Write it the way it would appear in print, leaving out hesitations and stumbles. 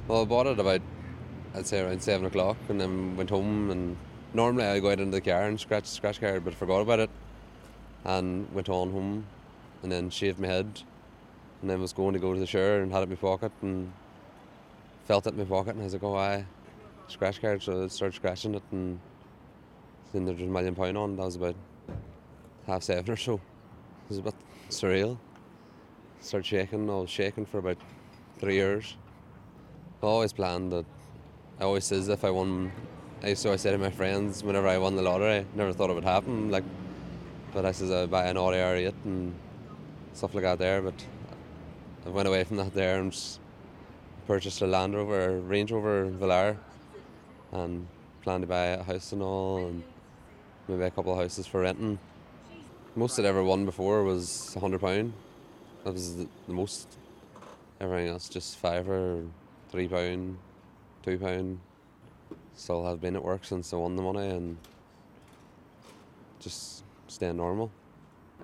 Well, I bought it about, I'd say around 7 o'clock, and then went home. And normally I go out into the car and scratch the scratch card, but I forgot about it and went on home, and then shaved my head, and then was going to go to the shower and had it in my pocket and felt it in my pocket, and I was like, oh, aye, scratch card. So I started scratching it, and then there was £1 million on. That was about 7:30 or so. It was a bit surreal. Started shaking. I was shaking for about 3 years. I always planned that. I always says if I won. I used to always say to my friends whenever I won the lottery, never thought it would happen. Like, but I says I'd buy an Audi R8 and stuff like that there. But I went away from that there and just purchased a Land Rover, Range Rover Velar, and planned to buy a house and all, and maybe a couple of houses for renting. Most I'd ever won before was £100. That was the most. Everything else just £5, £3, £2. Still have been at work since I won the money and just staying normal.